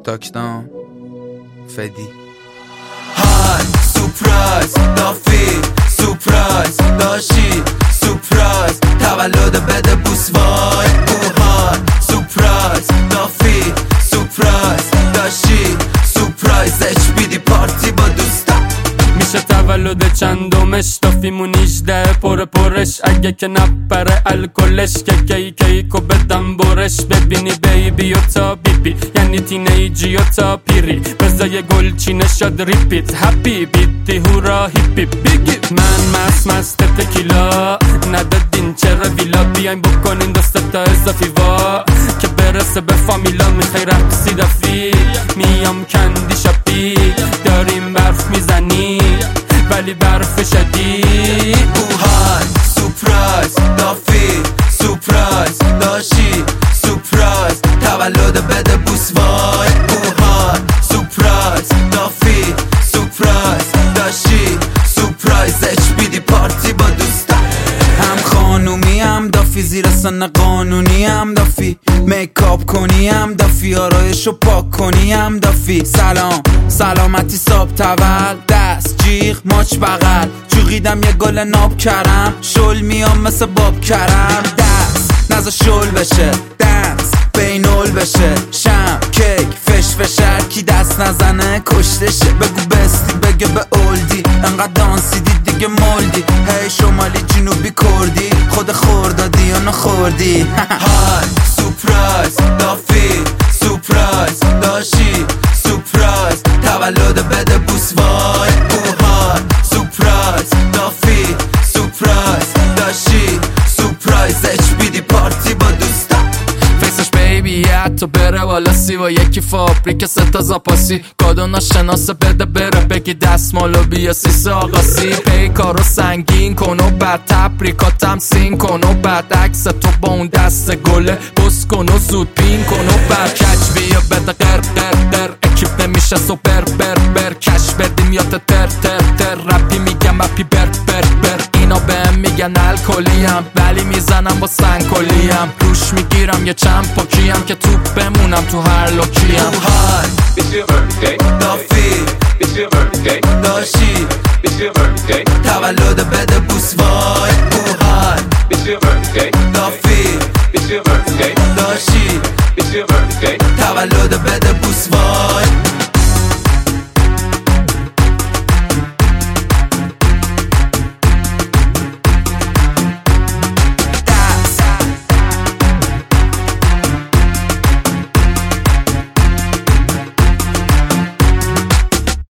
تاکداون فدی های سورپرایز دافی سورپرایز داشی سورپرایز تولد بده بوس وای های سورپرایز دافی سورپرایز داشی سورپرایز HBD پارتی با دوستا میشه تولد چندمش دافیمون 18 پرش اگه که نپره الکلش که کیکو بدم برش ببینی بیبی و تا بیبی یعنی تینیجی و تا پیری بزای گلچینه شد ریپیت هپی بیتی هورا هیپی بیگی من مست تکیلا ندادین چرا ویلا بیاین بکنین دسته تا اضافی وا که برسه به فامیلا میخوای رقصی دافی میام کندی شپی داریم برف میزنی ولی برف شدید های سورپرایز دافی سورپرایز داشی سورپرایز تولد بده بوس وای های سورپرایز دافی سورپرایز داشی سورپرایز HBD پارتی با دوستا هم خانومی هم دافی زیر سن قانونی هم دافی میکاپ کنی هم دافی آرایشو پاک کنی هم دافی سلامتی صاحب تول دست جیغ ماچ بغل جوغیدم یه گل ناب کرم شل میام مثل باب کرم دست نزا شل بشه دنس بینول بشه شم کیک فشر کی دست نزنه کشتشه بگو بستی بگه به اولدی انقدر دانسیدی دیگه مولدی هی شمالی جنوبی کردی خود خوردادی یا نخوردی های سورپرایز دافی سورپرایز داشی سورپرایز تولد بده بوس وای های سورپرایز دافی سورپرایز داشی سورپرایز HBD پارتی با دوستا فیسش بیبی حتی بره والا سی و یکی فابریک ستا زاپاسی کادو ناشناسه بده بره بگی دستمالو بیا سیس آقاسی پیکارو سنگین کن و بعد تبریکاتم سین کن و بعد عکس تو با اون دست گله بس کن و زود پین کن و بعد کچ بیا بده قر اکیپ نمیشه سوپر بر کش بدیم یا تر رپی میگم اپی بر اینا بهم میگن الکلیم ولی میزنم با سنگکلیم روش میگیرم یه چند پاکیم که توپ بمونم تو هر لوکیم های دافی داشی تولد بده بوس وای های دافی